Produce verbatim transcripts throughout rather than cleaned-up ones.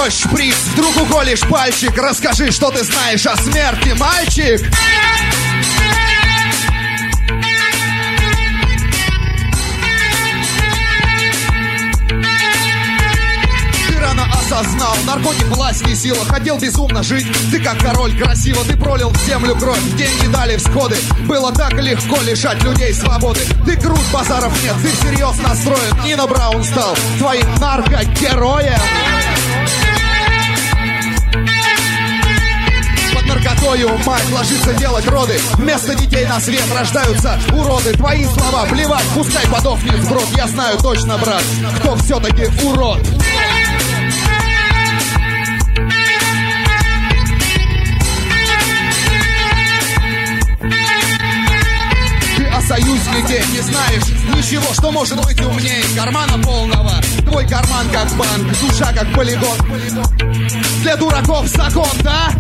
нож, шприц, вдруг уколешь пальчик. Расскажи, что ты знаешь о смерти, мальчик. Осознал, наркотик власть не сила. Хотел безумно жить, ты как король красиво. Ты пролил в землю кровь, деньги дали всходы. Было так легко лишать людей свободы. Ты крут, базаров нет, ты всерьез настроен. Нина Браун стал твоим наркогероем. Под наркотою мать ложится делать роды. Вместо детей на свет рождаются уроды. Твои слова плевать, пускай подохнет сброд. Я знаю точно, брат, кто все-таки урод. Союзники, не знаешь ничего, что может быть умнее кармана полного. Твой карман как банк, душа как полигон. Для дураков закон, да?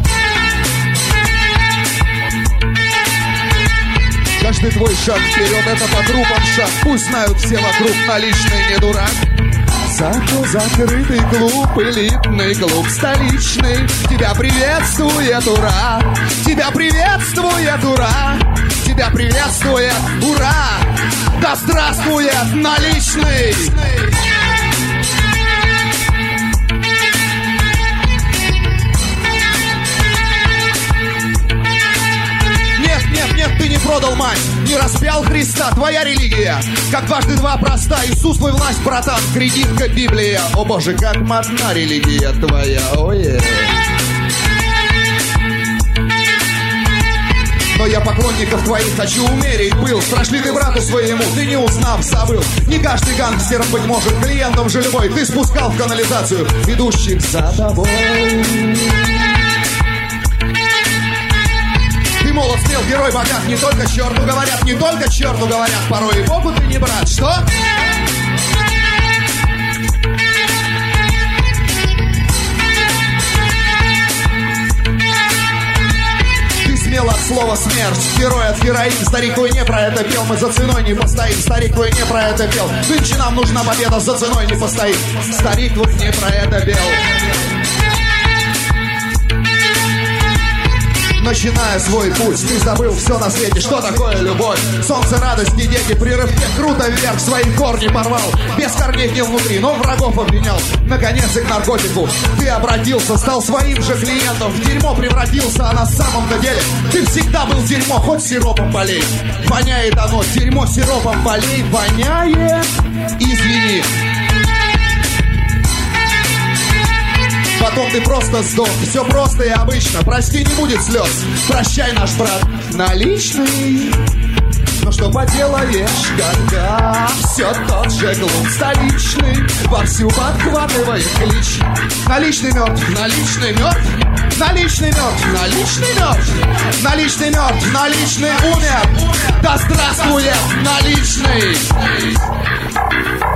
Каждый твой шаг вперед — это по трупам шаг. Пусть знают все вокруг, наличный не дурак. Зато закрытый клуб, элитный клуб столичный. Тебя приветствует, ура! Тебя приветствует, ура! Тебя приветствует, ура! Да здравствует наличный! Нет, нет, нет, ты не продал мать, не распял Христа, твоя религия как дважды два проста. Иисус твой власть, братан, кредитка Библия. О боже, как модна религия твоя, ой. Но я поклонников твоих хочу умерить был. Прошли ты брату своему, ты не узнав, забыл. Не каждый гангстер, быть может, клиентом же любой. Ты спускал в канализацию идущих за тобой. Ты молод, смел, герой, богат. Не только черту говорят, не только черту говорят. Порой и Богу ты не брат, что? От слова смерть, герой от героин. Старик твой не про это пел, мы за ценой не постоим. Старик твой не про это пел, нынче нам нужна победа, за ценой не постоим. Старик твой не про это пел. Начиная свой путь, ты забыл все на свете, что такое любовь. Солнце, радость, не дети, при рывке круто вверх свои корни порвал. Без корней гнил внутри, но врагов обвинял. Наконец и к наркотику ты обратился, стал своим же клиентом. В дерьмо превратился, а на самом-то деле ты всегда был дерьмо, хоть сиропом болей. Воняет оно, дерьмо сиропом болей. Воняет, извини. Потом ты просто сдох, все просто и обычно. Прости, не будет слез, прощай, наш брат наличный. Но что поделаешь, когда все тот же клуб столичный вовсю подхватывает клич. Наличный мертв, наличный мертв, наличный мертв, наличный мертв, наличный мертв, наличный умер. Да здравствует наличный!